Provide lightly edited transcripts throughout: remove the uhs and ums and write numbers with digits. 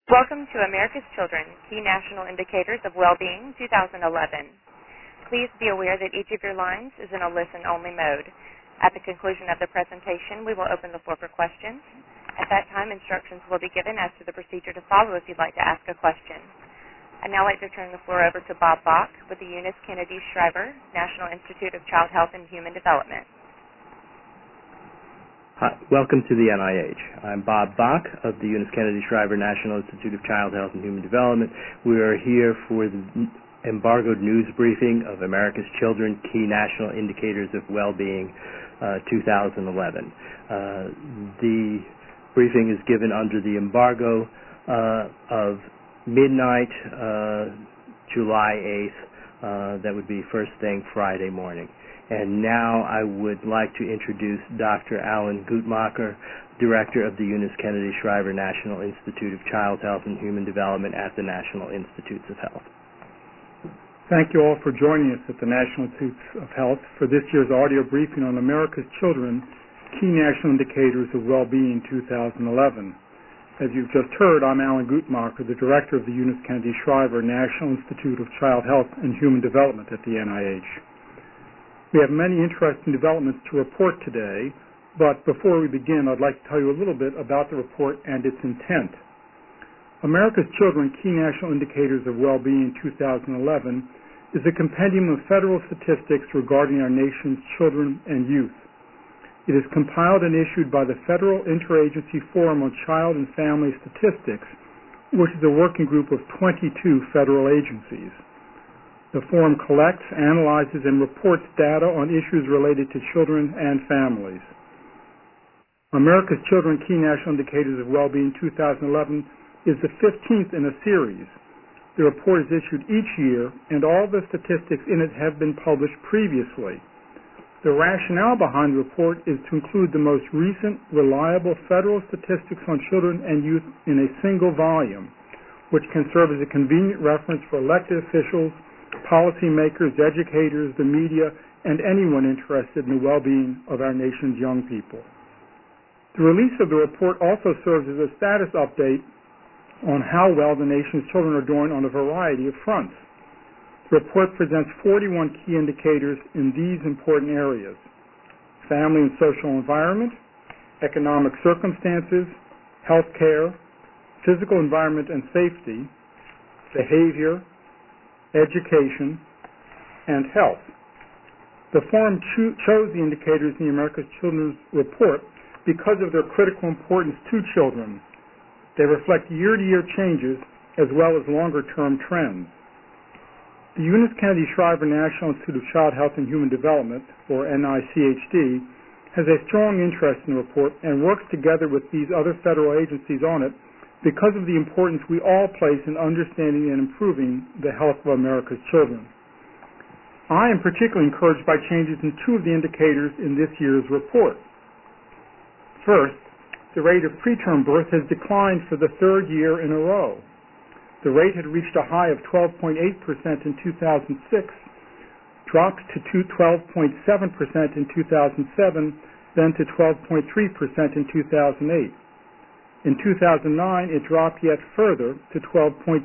Welcome to America's Children, Key National Indicators of Well-Being 2011. Please be aware that each of your lines is in a listen-only mode. At the conclusion of the presentation, we will open the floor for questions. At that time, instructions will be given as to the procedure to follow if you'd like to ask a question. I'd now like to turn the floor over to Bob Bach with the Eunice Kennedy Shriver National Institute of Child Health and Human Development. Hi, welcome to the NIH. I'm Bob Bach of the Eunice Kennedy Shriver National Institute of Child Health and Human Development. We are here for the embargoed news briefing of America's Children, Key National Indicators of Well-Being 2011. The briefing is given under the embargo of midnight, July 8th. That would be first thing Friday morning. And now I would like to introduce Dr. Alan Guttmacher, Director of the Eunice Kennedy Shriver National Institute of Child Health and Human Development at the National Institutes of Health. Thank you all for joining us at the National Institutes of Health for this year's audio briefing on America's Children, Key National Indicators of Well-Being 2011. As you've just heard, I'm Alan Guttmacher, the Director of the Eunice Kennedy Shriver National Institute of Child Health and Human Development at the NIH. We have many interesting developments to report today, but before we begin, I'd like to tell you a little bit about the report and its intent. America's Children, Key National Indicators of Well-Being 2011 is a compendium of federal statistics regarding our nation's children and youth. It is compiled and issued by the Federal Interagency Forum on Child and Family Statistics, which is a working group of 22 federal agencies. The forum collects, analyzes, and reports data on issues related to children and families. America's Children, Key National Indicators of Well-Being 2011 is the 15th in a series. The report is issued each year, and all the statistics in it have been published previously. The rationale behind the report is to include the most recent, reliable federal statistics on children and youth in a single volume, which can serve as a convenient reference for elected officials, policymakers, educators, the media, and anyone interested in the well-being of our nation's young people. The release of the report also serves as a status update on how well the nation's children are doing on a variety of fronts. The report presents 41 key indicators in these important areas: family and social environment, economic circumstances, health care, physical environment and safety, behavior, education, and health. The forum chose the indicators in the America's Children's Report because of their critical importance to children. They reflect year-to-year changes as well as longer-term trends. The Eunice Kennedy Shriver National Institute of Child Health and Human Development, or NICHD, has a strong interest in the report and works together with these other federal agencies on it because of the importance we all place in understanding and improving the health of America's children. I am particularly encouraged by changes in two of the indicators in this year's report. First, the rate of preterm birth has declined for the third year in a row. The rate had reached a high of 12.8% in 2006, dropped to 12.7% in 2007, then to 12.3% in 2008. In 2009, it dropped yet further to 12.2%.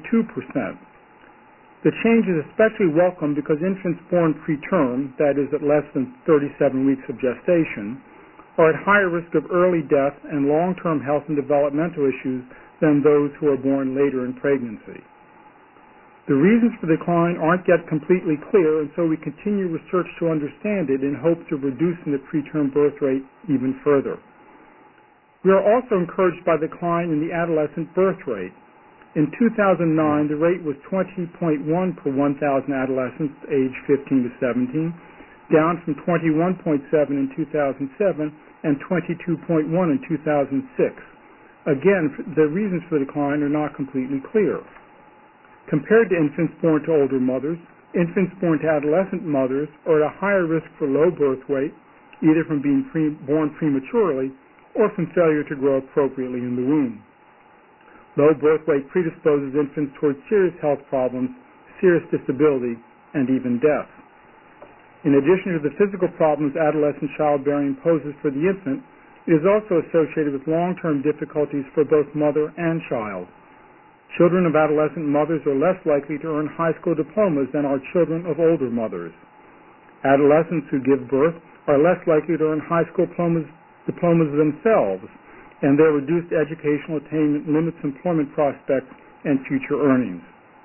The change is especially welcome because infants born preterm, that is at less than 37 weeks of gestation, are at higher risk of early death and long-term health and developmental issues than those who are born later in pregnancy. The reasons for the decline aren't yet completely clear, and so we continue research to understand it in hopes of reducing the preterm birth rate even further. We are also encouraged by the decline in the adolescent birth rate. In 2009, the rate was 20.1 per 1,000 adolescents aged 15 to 17, down from 21.7 in 2007 and 22.1 in 2006. Again, the reasons for the decline are not completely clear. Compared to infants born to older mothers, infants born to adolescent mothers are at a higher risk for low birth weight, either from being born prematurely or from failure to grow appropriately in the womb. Low birth weight predisposes infants towards serious health problems, serious disability, and even death. In addition to the physical problems adolescent childbearing poses for the infant, It is also associated with long-term difficulties for both mother and child. Children of adolescent mothers are less likely to earn high school diplomas than are children of older mothers. Adolescents who give birth are less likely to earn high school diplomas themselves, and their reduced educational attainment limits employment prospects and future earnings.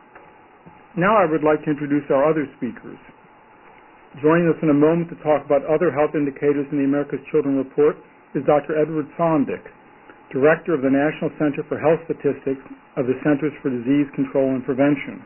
Now I would like to introduce our other speakers. Joining us in a moment to talk about other health indicators in the America's Children Report is Dr. Edward Sondick, Director of the National Center for Health Statistics of the Centers for Disease Control and Prevention.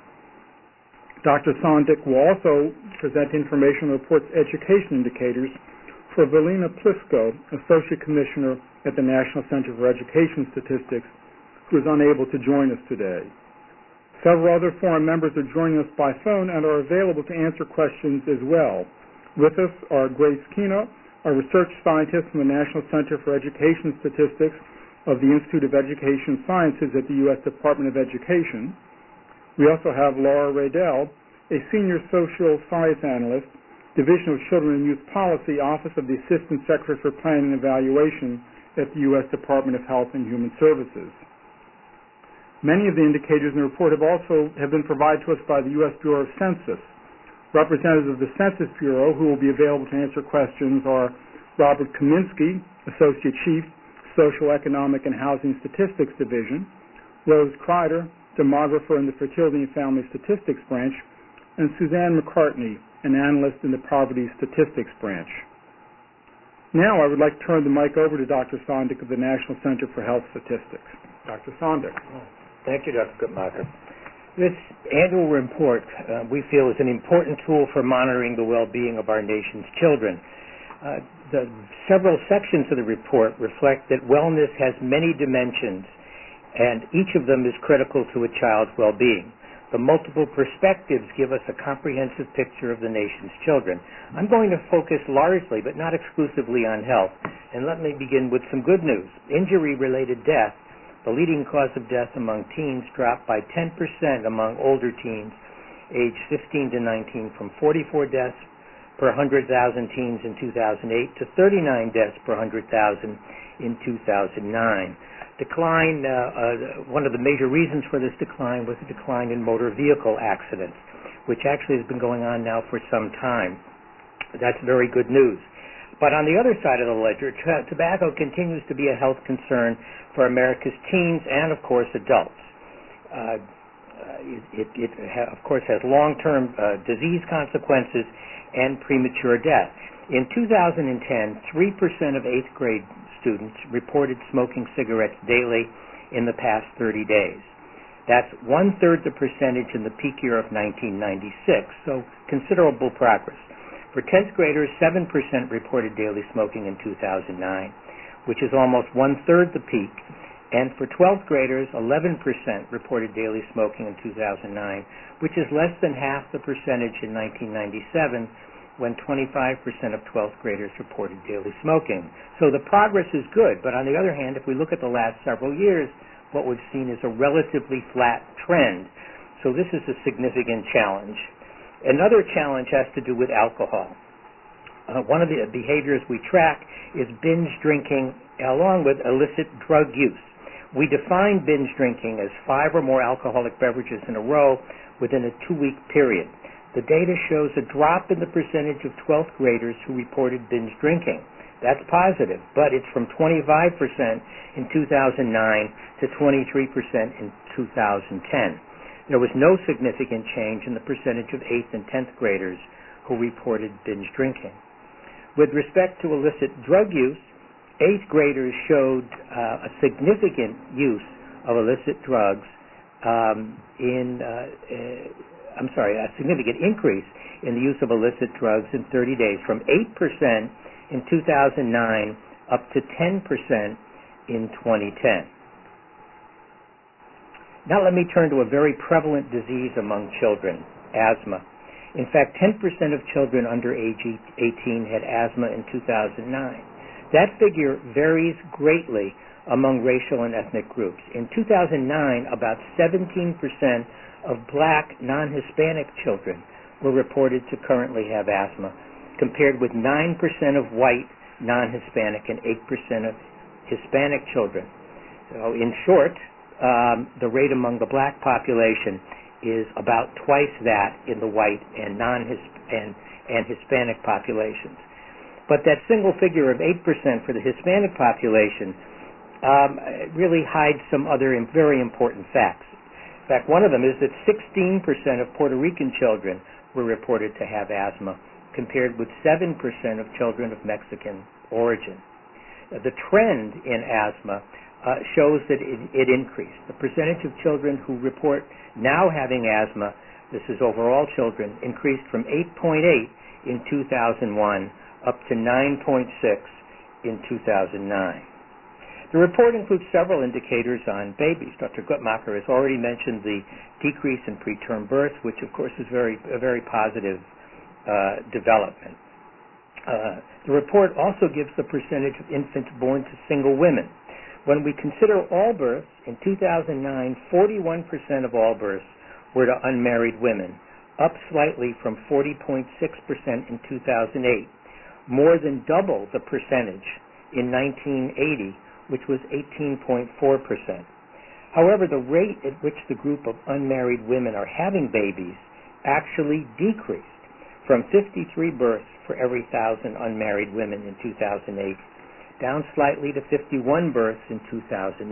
Dr. Sondick will also present information on the report's education indicators for Valina Plisko, Associate Commissioner at the National Center for Education Statistics, who is unable to join us today. Several other forum members are joining us by phone and are available to answer questions as well. With us are Grace Kino, a research scientist from the National Center for Education Statistics of the Institute of Education Sciences at the U.S. Department of Education. We also have Laura Radell, a senior social science analyst, Division of Children and Youth Policy, Office of the Assistant Secretary for Planning and Evaluation at the U.S. Department of Health and Human Services. Many of the indicators in the report have been provided to us by the U.S. Bureau of Census. Representatives of the Census Bureau who will be available to answer questions are Robert Kaminsky, Associate Chief, Social, Economic, and Housing Statistics Division, Rose Kreider, Demographer in the Fertility and Family Statistics Branch, and Suzanne McCartney, an analyst in the Poverty Statistics Branch. Now I would like to turn the mic over to Dr. Sondick of the National Center for Health Statistics. Dr. Sondick. Thank you, Dr. Guttmacher. This annual report, we feel, is an important tool for monitoring the well-being of our nation's children. The several sections of the report reflect that wellness has many dimensions, and each of them is critical to a child's well-being. The multiple perspectives give us a comprehensive picture of the nation's children. I'm going to focus largely, but not exclusively, on health, and let me begin with some good news. Injury-related death, the leading cause of death among teens, dropped by 10% among older teens aged 15 to 19, from 44 deaths per 100,000 teens in 2008 to 39 deaths per 100,000 in 2009. One of the major reasons for this decline was a decline in motor vehicle accidents, which actually has been going on now for some time. That's very good news. But on the other side of the ledger, tobacco continues to be a health concern for America's teens and, of course, adults. It of course, has long-term disease consequences and premature death. In 2010, 3% of 8th grade students reported smoking cigarettes daily in the past 30 days. That's one-third the percentage in the peak year of 1996, so considerable progress. For 10th graders, 7% reported daily smoking in 2009, which is almost one-third the peak. And for 12th graders, 11% reported daily smoking in 2009, which is less than half the percentage in 1997, when 25% of 12th graders reported daily smoking. So the progress is good, but on the other hand, if we look at the last several years, what we've seen is a relatively flat trend. So this is a significant challenge. Another challenge has to do with alcohol. One of the behaviors we track is binge drinking along with illicit drug use. We define binge drinking as 5 or more alcoholic beverages in a row within a 2-week period. The data shows a drop in the percentage of 12th graders who reported binge drinking. That's positive, but it's from 25% in 2009 to 23% in 2010. There was no significant change in the percentage of 8th and 10th graders who reported binge drinking. With respect to illicit drug use, 8th graders showed a significant use of illicit drugs a significant increase in the use of illicit drugs in 30 days, from 8% in 2009 up to 10% in 2010. Now let me turn to a very prevalent disease among children, asthma. In fact, 10% of children under age 18 had asthma in 2009. That figure varies greatly among racial and ethnic groups. In 2009, about 17% of black non-Hispanic children were reported to currently have asthma, compared with 9% of white non-Hispanic and 8% of Hispanic children. So in short, the rate among the black population is about twice that in the white and and Hispanic populations. But that single figure of 8% for the Hispanic population really hides some other very important facts. In fact, one of them is that 16% of Puerto Rican children were reported to have asthma, compared with 7% of children of Mexican origin. The trend in asthma shows that it increased. The percentage of children who report now having asthma, this is overall children, increased from 8.8 in 2001 up to 9.6 in 2009. The report includes several indicators on babies. Dr. Guttmacher has already mentioned the decrease in preterm birth, which of course is a very positive development. The report also gives the percentage of infants born to single women. When we consider all births, in 2009, 41% of all births were to unmarried women, up slightly from 40.6% in 2008, more than double the percentage in 1980, which was 18.4%. However, the rate at which the group of unmarried women are having babies actually decreased from 53 births for every 1,000 unmarried women in 2008, down slightly to 51 births in 2009.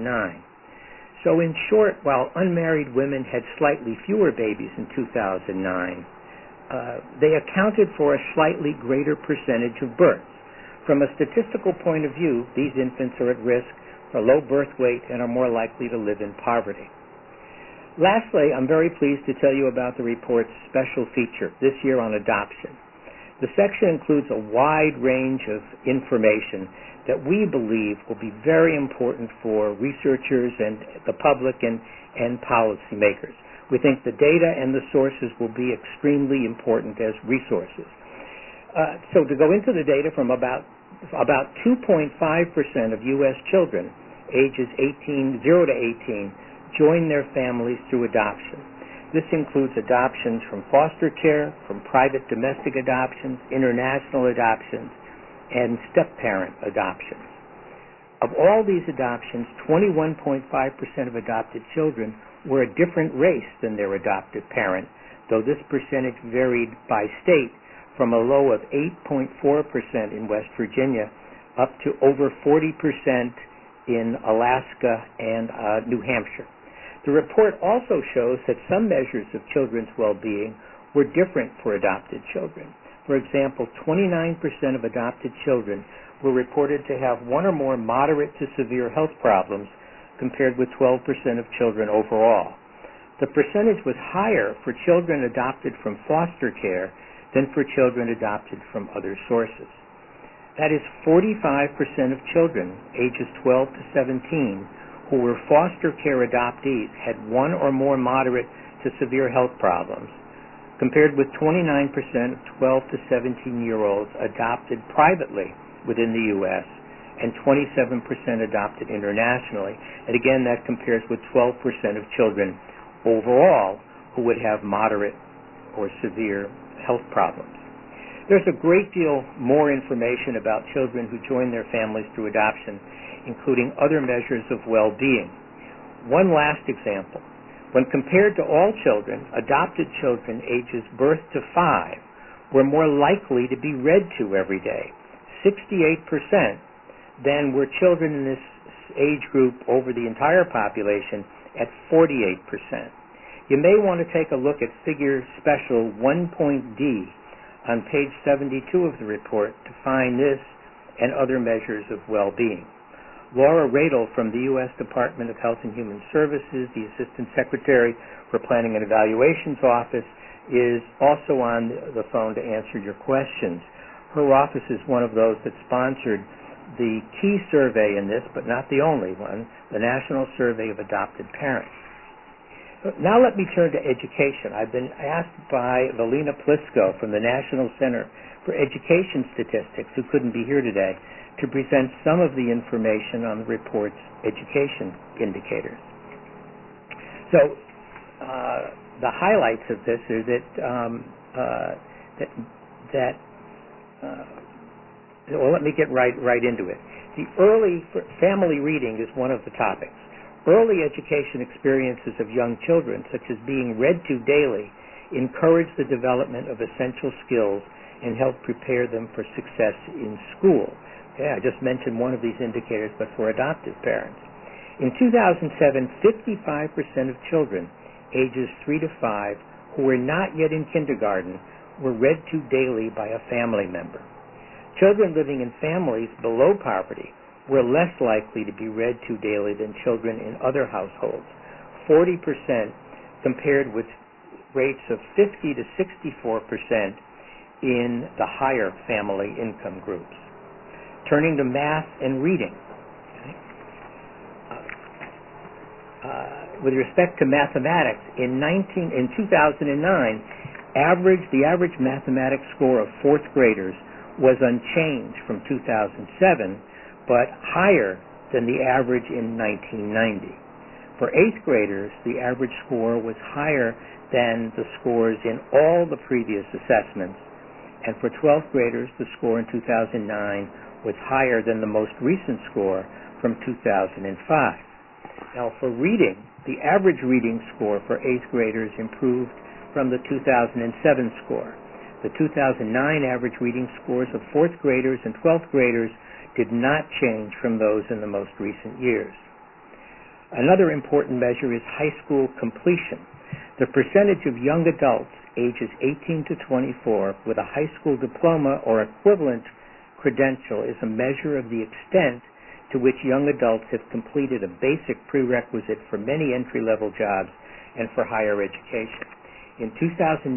So in short, while unmarried women had slightly fewer babies in 2009, they accounted for a slightly greater percentage of births. From a statistical point of view, these infants are at risk for low birth weight and are more likely to live in poverty. Lastly, I'm very pleased to tell you about the report's special feature this year on adoption. The section includes a wide range of information that we believe will be very important for researchers and the public and policymakers. We think the data and the sources will be extremely important as resources. So to go into the data, from about 2.5% of U.S. children ages 0 to 18 join their families through adoption. This includes adoptions from foster care, from private domestic adoptions, international adoptions, and step-parent adoptions. Of all these adoptions, 21.5% of adopted children were a different race than their adoptive parent, though this percentage varied by state from a low of 8.4% in West Virginia up to over 40% in Alaska and New Hampshire. The report also shows that some measures of children's well-being were different for adopted children. For example, 29% of adopted children were reported to have one or more moderate to severe health problems, compared with 12% of children overall. The percentage was higher for children adopted from foster care than for children adopted from other sources. That is, 45% of children ages 12 to 17 who were foster care adoptees had one or more moderate to severe health problems, compared with 29% of 12 to 17-year-olds adopted privately within the U.S. and 27% adopted internationally. And again, that compares with 12% of children overall who would have moderate or severe health problems. There's a great deal more information about children who join their families through adoption, including other measures of well-being. One last example. When compared to all children, adopted children ages birth to 5 were more likely to be read to every day, 68%, than were children in this age group over the entire population at 48%. You may want to take a look at figure special 1.D on page 72 of the report to find this and other measures of well-being. Laura Radel from the U.S. Department of Health and Human Services, the Assistant Secretary for Planning and Evaluations Office, is also on the phone to answer your questions. Her office is one of those that sponsored the key survey in this, but not the only one, the National Survey of Adopted Parents. Now let me turn to education. I've been asked by Valina Plisko from the National Center for Education Statistics, who couldn't be here today, to present some of the information on the report's education indicators. So the highlights of this are well, let me get right into it. The early family reading is one of the topics. Early education experiences of young children, such as being read to daily, encourage the development of essential skills and help prepare them for success in school. Okay, I just mentioned one of these indicators, but for adoptive parents. In 2007, 55% of children ages 3 to 5 who were not yet in kindergarten were read to daily by a family member. Children living in families below poverty were less likely to be read to daily than children in other households, 40% compared with rates of 50 to 64% in the higher family income groups. Turning to math and reading. With respect to mathematics, in 2009, the average mathematics score of fourth graders was unchanged from 2007, but higher than the average in 1990. For eighth graders, the average score was higher than the scores in all the previous assessments, and for 12th graders, the score in 2009 was higher than the most recent score from 2005. Now, for reading, the average reading score for eighth graders improved from the 2007 score. The 2009 average reading scores of fourth graders and 12th graders did not change from those in the most recent years. Another important measure is high school completion. The percentage of young adults ages 18 to 24 with a high school diploma or equivalent credential is a measure of the extent to which young adults have completed a basic prerequisite for many entry-level jobs and for higher education. In 2009,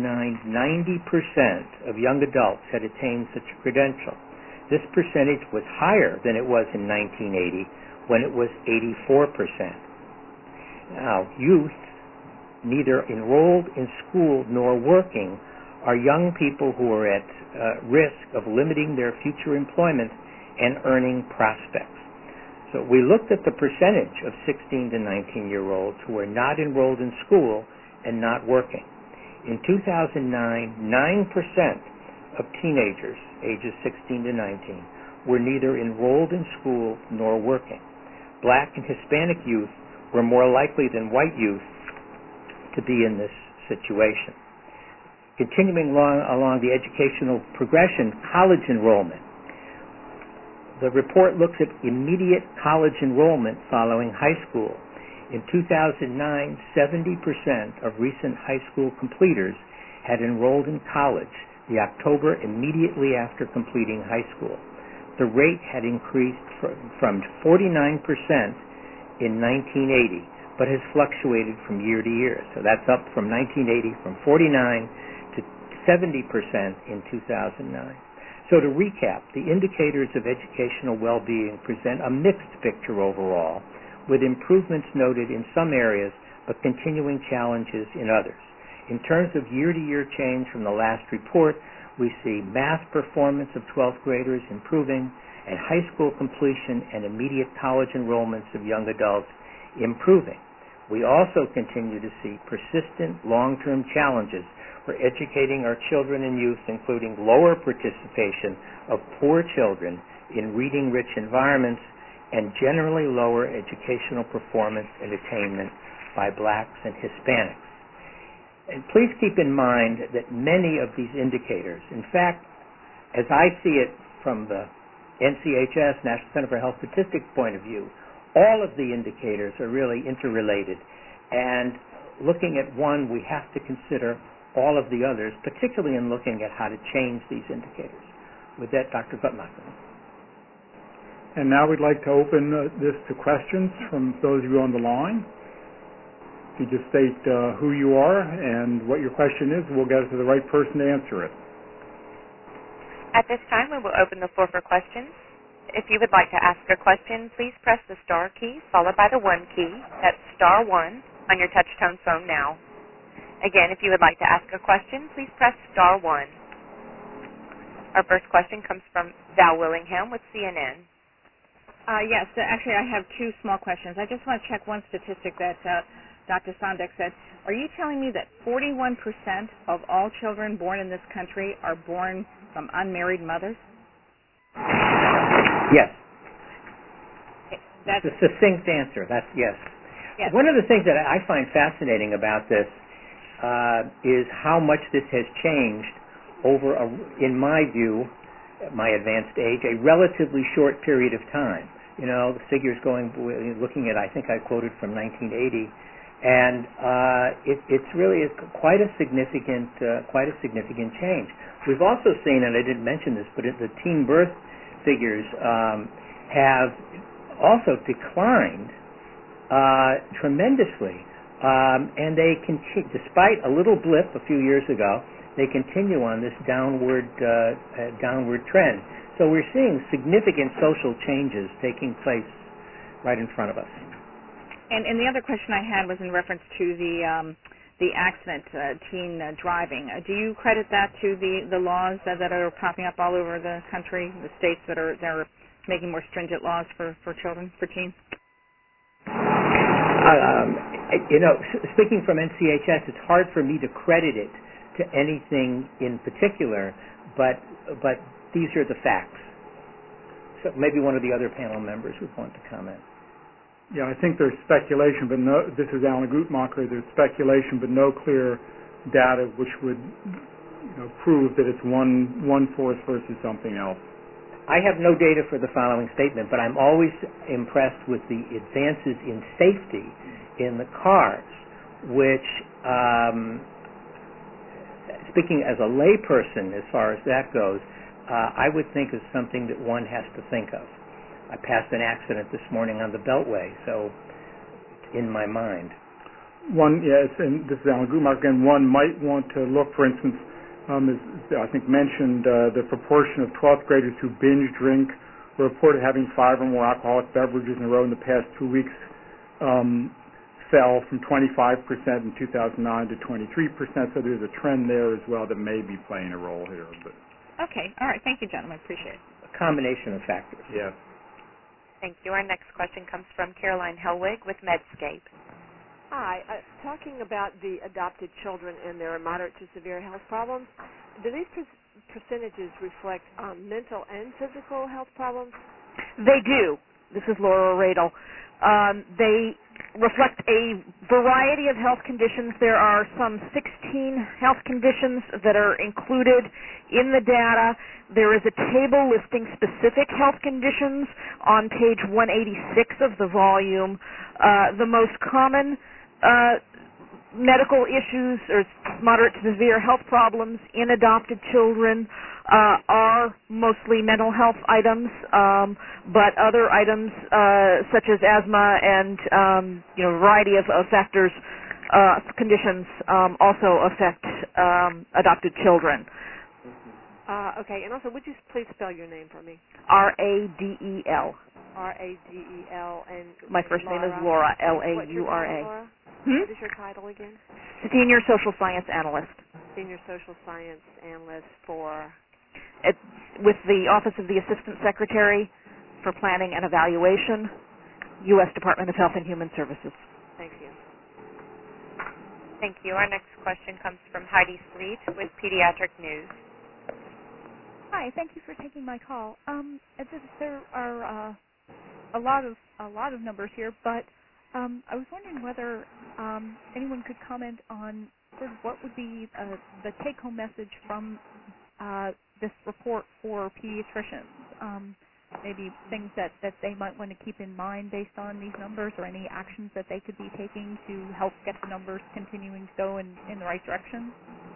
90% of young adults had attained such a credential. This percentage was higher than it was in 1980, when it was 84%. Now, youth, neither enrolled in school nor working, are young people who are at risk of limiting their future employment and earning prospects. So we looked at the percentage of 16 to 19-year-olds who are not enrolled in school and not working. In 2009, 9% of teenagers ages 16 to 19 were neither enrolled in school nor working. Black and Hispanic youth were more likely than white youth to be in this situation. Continuing along the educational progression, college enrollment. The report looks at immediate college enrollment following high school. In 2009, 70% of recent high school completers had enrolled in college the October immediately after completing high school. The rate had increased from 49% in 1980, but has fluctuated from year to year. So that's up from 1980 from 49 to 70% in 2009. So to recap, the indicators of educational well-being present a mixed picture overall, with improvements noted in some areas, but continuing challenges in others. In terms of year-to-year change from the last report, we see math performance of 12th graders improving, and high school completion and immediate college enrollments of young adults improving. We also continue to see persistent long-term challenges for educating our children and youth, including lower participation of poor children in reading-rich environments and generally lower educational performance and attainment by blacks and Hispanics. And please keep in mind that many of these indicators, in fact, as I see it from the NCHS, National Center for Health Statistics point of view, all of the indicators are really interrelated. And looking at one, we have to consider all of the others, particularly in looking at how to change these indicators. With that, Dr. Guttmacher. And now we'd like to open this to questions from those of you on the line. If you just state who you are and what your question is, we'll get it to the right person to answer it. At this time, we will open the floor for questions. If you would like to ask a question, please press the star key followed by the 1 key. That's star 1 on your touch-tone phone now. Again, if you would like to ask a question, please press star 1. Our first question comes from Val Willingham with CNN. Yes, actually I have two small questions. I just want to check one statistic that Dr. Sondeck said. Are you telling me that 41% of all children born in this country are born from unmarried mothers? Yes. That's a succinct answer. That's yes. Yes. One of the things that I find fascinating about this is how much this has changed over, in my view, at my advanced age, a relatively short period of time. You know, the figures looking at, I think I quoted from 1980, and it's really quite a significant change. We've also seen, and I didn't mention this, but the teen birth figures have also declined tremendously, and they continue, despite a little blip a few years ago, they continue on this downward trend. So we're seeing significant social changes taking place right in front of us. And the other question I had was in reference to the accident, teen driving. Do you credit that to the laws that are popping up all over the country, the states that are making more stringent laws for children, for teens? You know, speaking from NCHS, it's hard for me to credit it to anything in particular, but these are the facts. So maybe one of the other panel members would want to comment. Yeah, I think there's speculation, but this is Alan Guttmacher. There's speculation, but no clear data which would prove that it's one force versus something else. I have no data for the following statement, but I'm always impressed with the advances in safety in the cars, which, speaking as a layperson as far as that goes, I would think is something that one has to think of. I passed an accident this morning on the Beltway, so in my mind. Yes, and this is Alan Guttmacher again. One might want to look, for instance, as I think mentioned, the proportion of 12th graders who binge drink were reported having 5 or more alcoholic beverages in a row in the past 2 weeks fell from 25% in 2009 to 23%. So there's a trend there as well that may be playing a role here. But okay, all right. Thank you, gentlemen. Appreciate it. A combination of factors. Yeah. Thank you. Our next question comes from Caroline Helwig with Medscape. Hi. Talking about the adopted children and their moderate to severe health problems, do these percentages reflect mental and physical health problems? They do. This is Laura Radel. They reflect a variety of health conditions. There are some 16 health conditions that are included in the data. There is a table listing specific health conditions on page 186 of the volume. The most common medical issues or moderate to severe health problems in adopted children are mostly mental health items, but other items such as asthma and a variety of factors, conditions also affect adopted children. Okay, and also, would you please spell your name for me? Radel. Radel, and my first name is Laura, Laura. What's your title, Laura? What is your title again? Senior Social Science Analyst. Senior Social Science Analyst for? With the Office of the Assistant Secretary for Planning and Evaluation, U.S. Department of Health and Human Services. Thank you. Thank you. Our next question comes from Heidi Sleet with Pediatric News. Hi, thank you for taking my call. There are a lot of numbers here, but I was wondering whether anyone could comment on sort of what would be the take-home message from this report for pediatricians. Maybe things that they might want to keep in mind based on these numbers, or any actions that they could be taking to help get the numbers continuing to go in the right direction.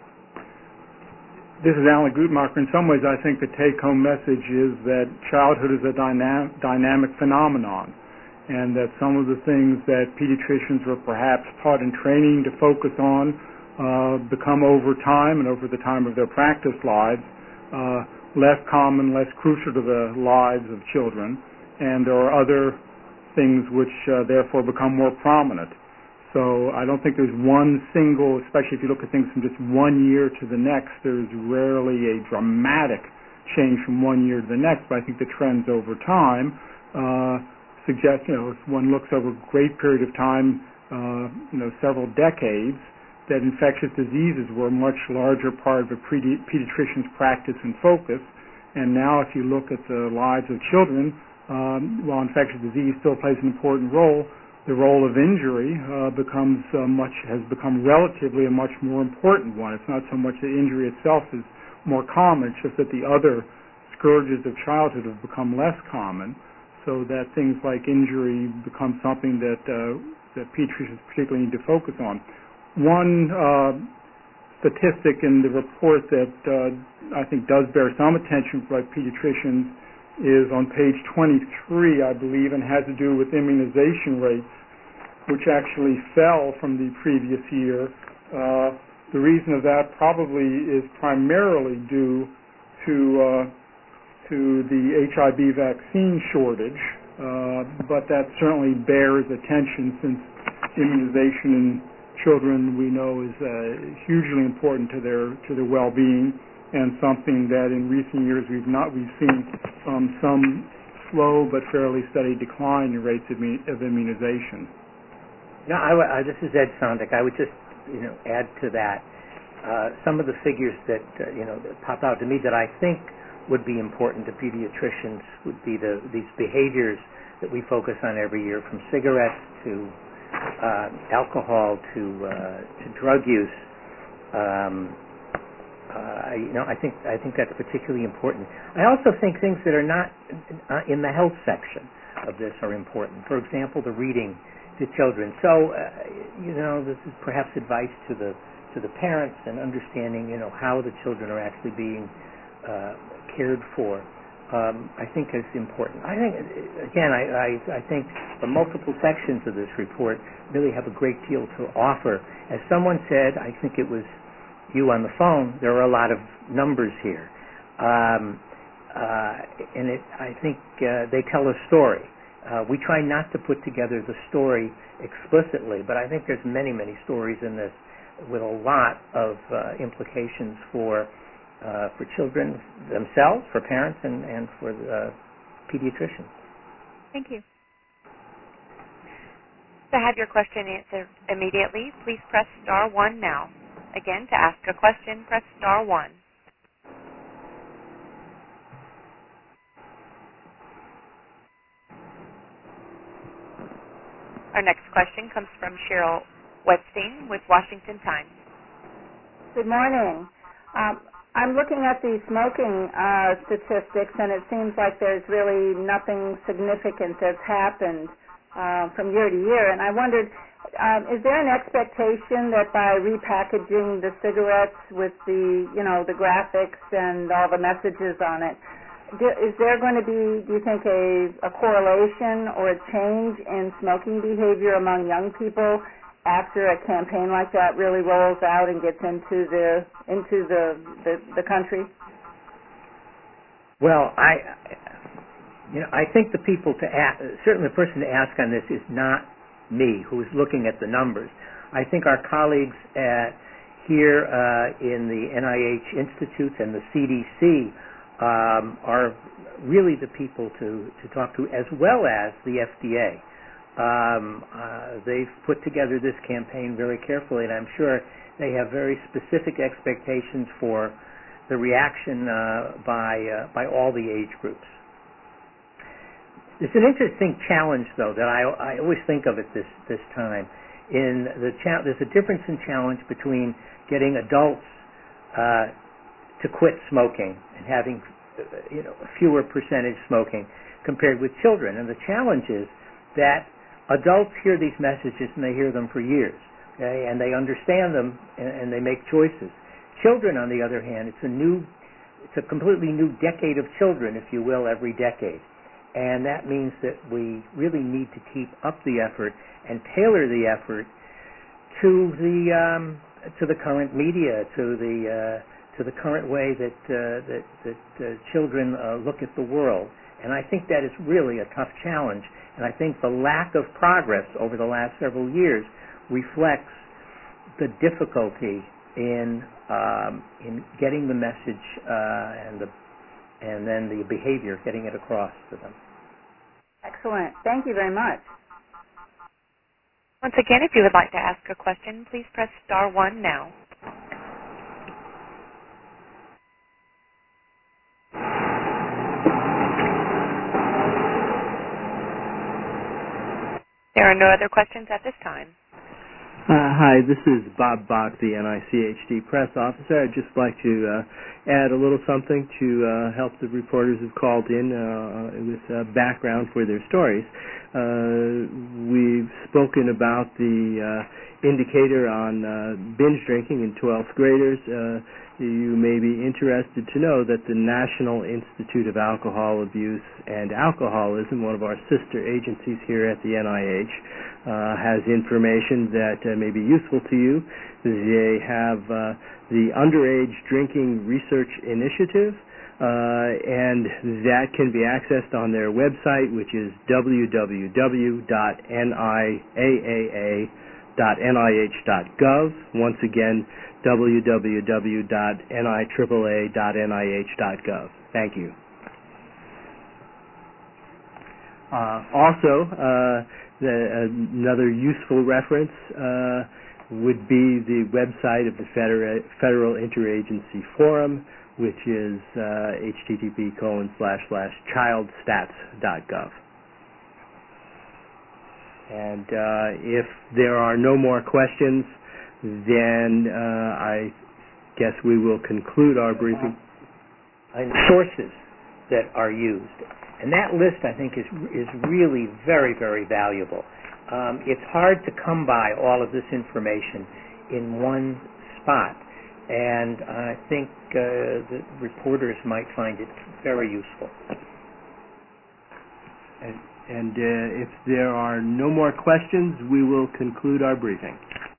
This is Alan Guttmacher. In some ways, I think the take-home message is that childhood is a dynamic phenomenon, and that some of the things that pediatricians were perhaps taught in training to focus on become over time and over the time of their practice lives less common, less crucial to the lives of children, and there are other things which therefore become more prominent. So I don't think there's one single, especially if you look at things from just 1 year to the next, there's rarely a dramatic change from 1 year to the next, but I think the trends over time suggest, if one looks over a great period of time, several decades, that infectious diseases were a much larger part of a pediatrician's practice and focus. And now if you look at the lives of children, while infectious disease still plays an important role, the role of injury has become relatively a much more important one. It's not so much that injury itself is more common, it's just that the other scourges of childhood have become less common, so that things like injury become something that pediatricians particularly need to focus on. One statistic in the report that I think does bear some attention for pediatricians is on page 23, I believe, and has to do with immunization rates, which actually fell from the previous year. The reason of that probably is primarily due to the HIV vaccine shortage, but that certainly bears attention since immunization in children we know is hugely important to their well-being, and something that in recent years we've seen some slow but fairly steady decline in rates of immunization. No, this is Ed Sondick. I would just add to that some of the figures that that pop out to me that I think would be important to pediatricians would be these behaviors that we focus on every year, from cigarettes to alcohol to drug use. I think that's particularly important. I also think things that are not in the health section of this are important. For example, the reading to children. So, this is perhaps advice to the parents and understanding, how the children are actually being cared for. I think is important. I think, again, I think the multiple sections of this report really have a great deal to offer. As someone said, I think it was you on the phone, there are a lot of numbers here. And I think they tell a story. We try not to put together the story explicitly, but I think there's many, many stories in this with a lot of implications for children themselves, for parents, and for pediatricians. Thank you. To have your question answered immediately, please press star 1 now. Again, to ask a question, press star 1. Our next question comes from Cheryl Wetstein with Washington Times. Good morning. I'm looking at the smoking statistics, and it seems like there's really nothing significant that's happened from year to year. And I wondered, is there an expectation that by repackaging the cigarettes with the graphics and all the messages on it, is there going to be, do you think, a correlation or a change in smoking behavior among young people after a campaign like that really rolls out and gets into the country? Well, I think the people certainly the person to ask on this is not me, who is looking at the numbers. I think our colleagues here in the NIH institutes and the CDC are really the people to talk to, as well as the FDA. They've put together this campaign very carefully, and I'm sure they have very specific expectations for the reaction by all the age groups. It's an interesting challenge, though, that I always think of at this time. There's a difference in challenge between getting adults to quit smoking and having fewer percentage smoking compared with children. And the challenge is that adults hear these messages and they hear them for years, okay? And they understand them and they make choices. Children, on the other hand, it's a completely new decade of children, if you will, every decade. And that means that we really need to keep up the effort and tailor the effort to the current media, to the current way that children look at the world. And I think that is really a tough challenge. And I think the lack of progress over the last several years reflects the difficulty in getting the message and then the behavior, getting it across to them. Excellent. Thank you very much. Once again, if you would like to ask a question, please press star 1 now. There are no other questions at this time. Hi, this is Bob Bach, the NICHD press officer. I'd just like to add a little something to help the reporters who've called in with background for their stories. We've spoken about the indicator on binge drinking in 12th graders. You may be interested to know that the National Institute of Alcohol Abuse and Alcoholism, one of our sister agencies here at the NIH, has information that may be useful to you. They have the Underage Drinking Research Initiative, and that can be accessed on their website, which is www.niaaa.nih.gov. Once again, www.niaaa.nih.gov. Thank you. Another useful reference would be the website of the Federal Interagency Forum, which is http://childstats.gov. And if there are no more questions, then I guess we will conclude our briefing. Sources that are used. And that list, I think, is really very, very valuable. It's hard to come by all of this information in one spot, and I think the reporters might find it very useful. And if there are no more questions, we will conclude our briefing.